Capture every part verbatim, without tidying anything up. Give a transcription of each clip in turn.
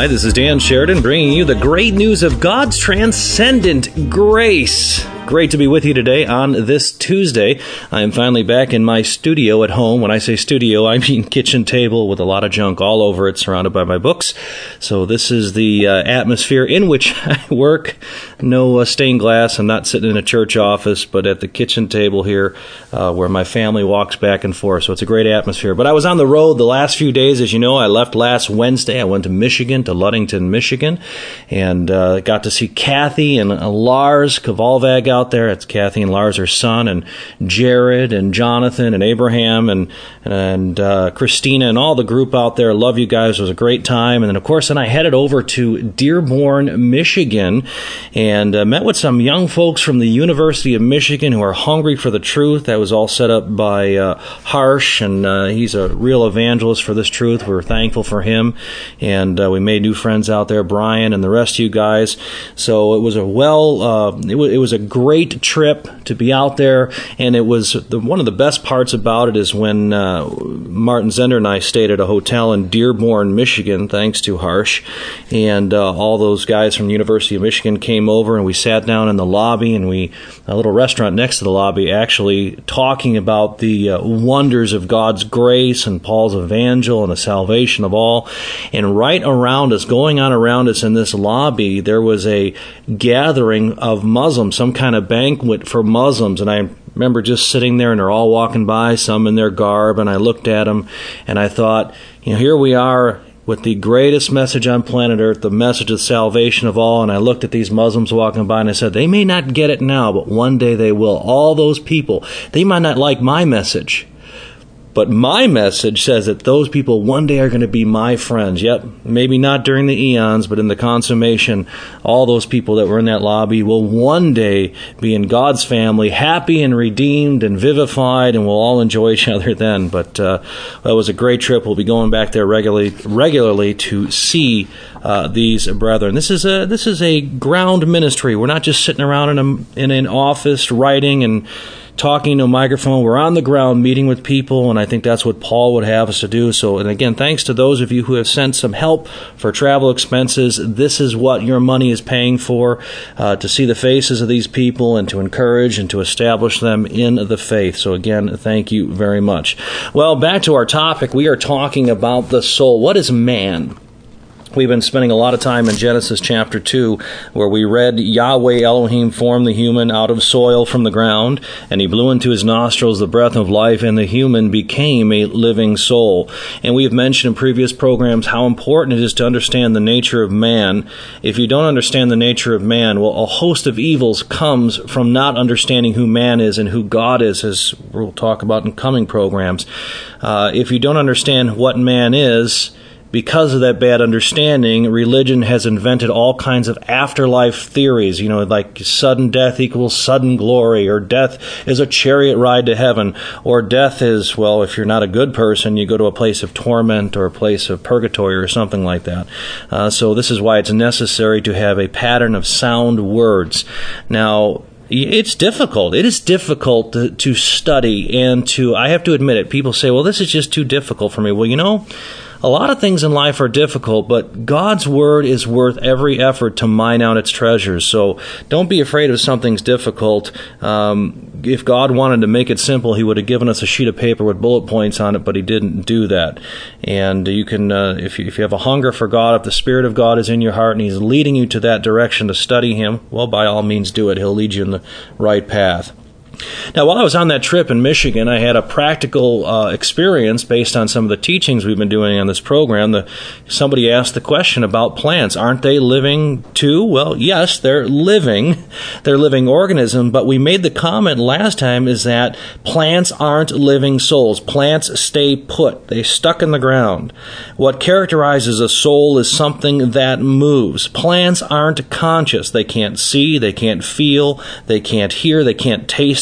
Hi, this is Dan Sheridan bringing you the great news of God's transcendent grace. Great to be with you today on this Tuesday. I am finally back in my studio at home. When I say studio, I mean kitchen table with a lot of junk all over it, surrounded by my books. So this is the uh, atmosphere in which I work. No uh, stained glass. I'm not sitting in a church office, but at the kitchen table here uh, where my family walks back and forth. So it's a great atmosphere. But I was on the road the last few days. As you know, I left last Wednesday. I went to Michigan, to Ludington, Michigan, and uh, got to see Kathy and uh, Lars Kavalvag out there. It's Kathy and Lars, her son, and Jared and Jonathan and Abraham and and uh, Christina and all the group out there. Love you guys. It was a great time. And then, of course, then I headed over to Dearborn, Michigan, and uh, met with some young folks from the University of Michigan who are hungry for the truth. That was all set up by uh, Harsh, and uh, he's a real evangelist for this truth. We're thankful for him, and uh, we made new friends out there, Brian and the rest of you guys. So it was a well, uh, it, w- it was a great trip to be out there, and it was the, one of the best parts about it is when uh, Martin Zender and I stayed at a hotel in Dearborn, Michigan, thanks to Harsh, and uh, all those guys from the University of Michigan came over, and we sat down in the lobby, and we a little restaurant next to the lobby, actually talking about the uh, wonders of God's grace and Paul's evangel and the salvation of all. And right around us, going on around us in this lobby, there was a gathering of Muslims, some kind of banquet for Muslims, and I remember just sitting there, and they're all walking by, some in their garb, and I looked at them, and I thought, you know, here we are with the greatest message on planet Earth, the message of salvation of all, and I looked at these Muslims walking by, and I said, they may not get it now, but one day they will. All those people, they might not like my message, but my message says that those people one day are going to be my friends. Yep, maybe not during the eons, but in the consummation, all those people that were in that lobby will one day be in God's family, happy and redeemed and vivified, and we'll all enjoy each other then. But uh, that was a great trip. We'll be going back there regularly, regularly to see uh, these brethren. This is a this is a ground ministry. We're not just sitting around in a, in an office writing and talking to a microphone. We're on the ground meeting with people, and I think that's what Paul would have us to do. So, and again, thanks to those of you who have sent some help for travel expenses. This is what your money is paying for, uh, to see the faces of these people and to encourage and to establish them in the faith. So again, thank you very much. Well, back to our topic. We are talking about the soul. What is man? We've been spending a lot of time in Genesis chapter two, where we read Yahweh Elohim formed the human out of soil from the ground, and he blew into his nostrils the breath of life, and the human became a living soul. And we have mentioned in previous programs how important it is to understand the nature of man. If you don't understand the nature of man, well, a host of evils comes from not understanding who man is and who God is, as we'll talk about in coming programs. Uh, if you don't understand what man is, because of that bad understanding, religion has invented all kinds of afterlife theories, you know, like sudden death equals sudden glory, or death is a chariot ride to heaven, or death is, well, if you're not a good person, you go to a place of torment or a place of purgatory or something like that. Uh, so this is why it's necessary to have a pattern of sound words. Now, it's difficult. It is difficult to, to study and to, I have to admit it, people say, well, this is just too difficult for me. Well, you know, a lot of things in life are difficult, but God's Word is worth every effort to mine out its treasures. So don't be afraid if something's difficult. Um, if God wanted to make it simple, He would have given us a sheet of paper with bullet points on it, but He didn't do that. And you can, uh, if you, if you have a hunger for God, if the Spirit of God is in your heart and He's leading you to that direction to study Him, well, by all means do it. He'll lead you in the right path. Now, while I was on that trip in Michigan, I had a practical uh, experience based on some of the teachings we've been doing on this program. The, somebody asked the question about plants. Aren't they living too? Well, yes, they're living. They're living organisms, but we made the comment last time is that plants aren't living souls. Plants stay put. They stuck in the ground. What characterizes a soul is something that moves. Plants aren't conscious. They can't see, they can't feel, they can't hear, they can't taste,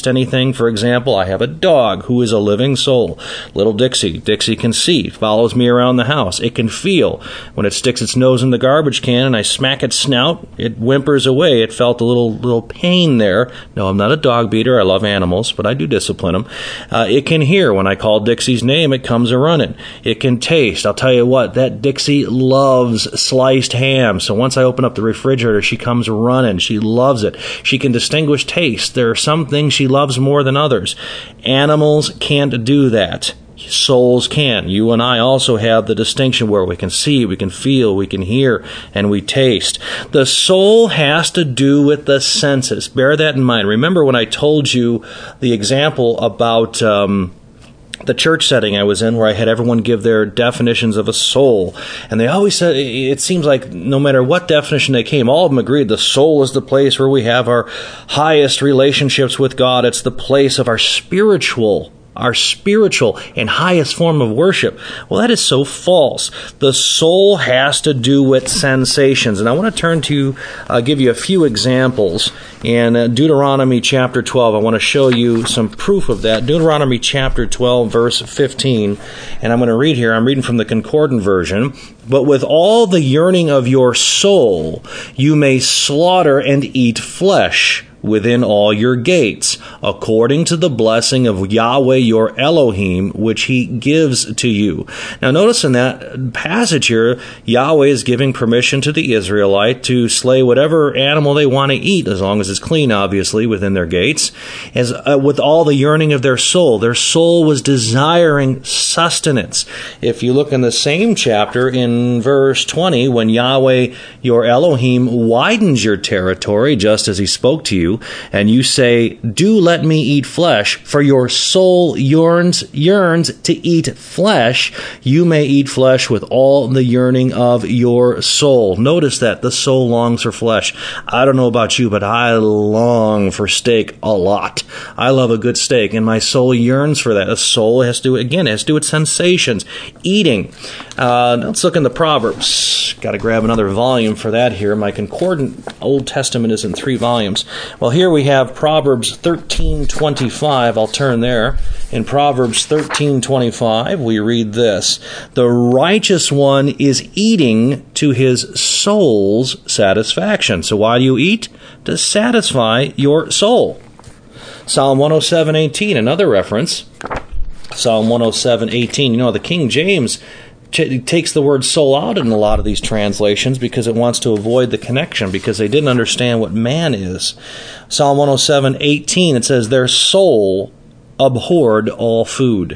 taste anything. For example, I have a dog who is a living soul. Little Dixie. Dixie can see, follows me around the house. It can feel. When it sticks its nose in the garbage can and I smack its snout, it whimpers away. It felt a little little pain there. No, I'm not a dog beater. I love animals, but I do discipline them. Uh, it can hear. When I call Dixie's name, it comes a-running. It can taste. I'll tell you what, that Dixie loves sliced ham. So once I open up the refrigerator, she comes running. She loves it. She can distinguish taste. There are some things she loves more than others. Animals can't do that. Souls can. You and I also have the distinction where we can see, we can feel, we can hear, and we taste. The soul has to do with the senses. Bear that in mind. Remember when I told you the example about um, the church setting I was in where I had everyone give their definitions of a soul. And they always said, it seems like no matter what definition they came, all of them agreed the soul is the place where we have our highest relationships with God. It's the place of our spiritual our spiritual and highest form of worship. Well, that is so false. The soul has to do with sensations. And I want to turn to, uh, give you a few examples. In uh, Deuteronomy chapter twelve, I want to show you some proof of that. Deuteronomy chapter twelve, verse fifteen. And I'm going to read here. I'm reading from the Concordant version. But with all the yearning of your soul, you may slaughter and eat flesh within all your gates, according to the blessing of Yahweh your Elohim, which he gives to you. Now notice in that passage here, Yahweh is giving permission to the Israelite to slay whatever animal they want to eat, as long as it's clean, obviously, within their gates, as uh, with all the yearning of their soul. Their soul was desiring sustenance. If you look in the same chapter, in verse twenty, when Yahweh your Elohim widens your territory, just as he spoke to you, and you say, do let me eat flesh, for your soul yearns yearns to eat flesh, you may eat flesh with all the yearning of your soul. Notice that the soul longs for flesh. I don't know about you, but I long for steak a lot. I love a good steak, and my soul yearns for that. The soul has to do, again, has to do with sensations. Eating. Uh, let's look in the Proverbs. Got to grab another volume for that here. My Concordant Old Testament is in three volumes. Well, here we have Proverbs thirteen twenty-five. I'll turn there. In Proverbs thirteen twenty-five, we read this: the righteous one is eating to his soul's satisfaction. So why do you eat? To satisfy your soul. Psalm one oh seven eighteen, another reference. Psalm one oh seven eighteen. You know, the King James It takes the word soul out in a lot of these translations because it wants to avoid the connection, because they didn't understand what man is. Psalm one oh seven eighteen, it says, their soul abhorred all food.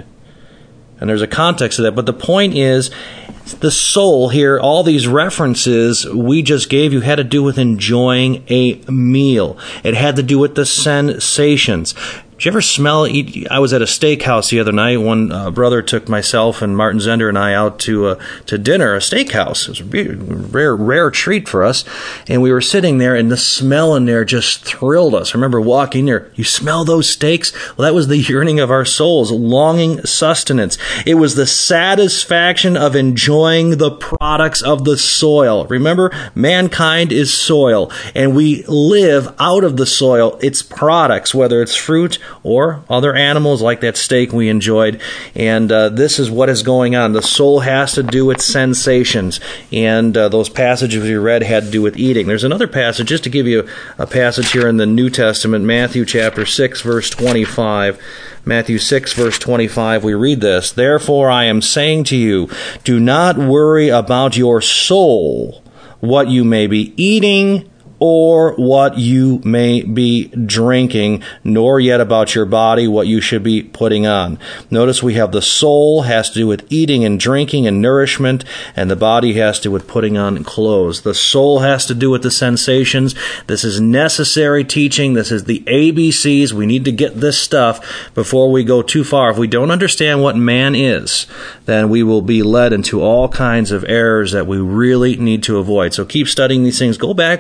And there's a context to that, but the point is, the soul here, all these references we just gave you had to do with enjoying a meal. It had to do with the sensations. Did you ever smell, eat, I was at a steakhouse the other night. One uh, brother took myself and Martin Zender and I out to uh, to dinner, a steakhouse. It was a rare, rare treat for us. And we were sitting there, and the smell in there just thrilled us. I remember walking there. You smell those steaks? Well, that was the yearning of our souls, longing sustenance. It was the satisfaction of enjoying the products of the soil. Remember, mankind is soil, and we live out of the soil, its products, whether it's fruit or other animals like that steak we enjoyed. And uh, this is what is going on. The soul has to do with sensations, and uh, those passages we read had to do with eating. There's another passage, just to give you a passage here in the New Testament, Matthew chapter six, verse twenty-five. Matthew six, verse twenty-five, we read this: therefore I am saying to you, do not worry about your soul, what you may be eating or what you may be drinking, nor yet about your body what you should be putting on. Notice we have the soul has to do with eating and drinking and nourishment, and the body has to do with putting on clothes. The soul has to do with the sensations. This is necessary teaching. This is the A B Cs. We need to get this stuff before we go too far. If we don't understand what man is, then we will be led into all kinds of errors that we really need to avoid. So keep studying these things. Go back, play this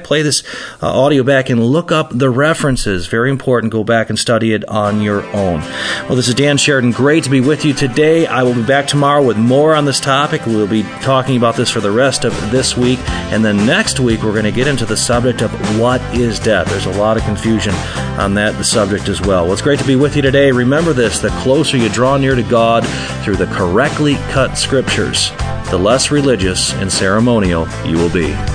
uh, audio back and look up the references. Very important. Go back and study it on your own. Well, this is Dan Sheridan. Great to be with you today. I will be back tomorrow with more on this topic. We'll be talking about this for the rest of this week. And then next week, we're going to get into the subject of what is death. There's a lot of confusion on that subject as well. Well, it's great to be with you today. Remember this, the closer you draw near to God through the correctly cut scriptures, the less religious and ceremonial you will be.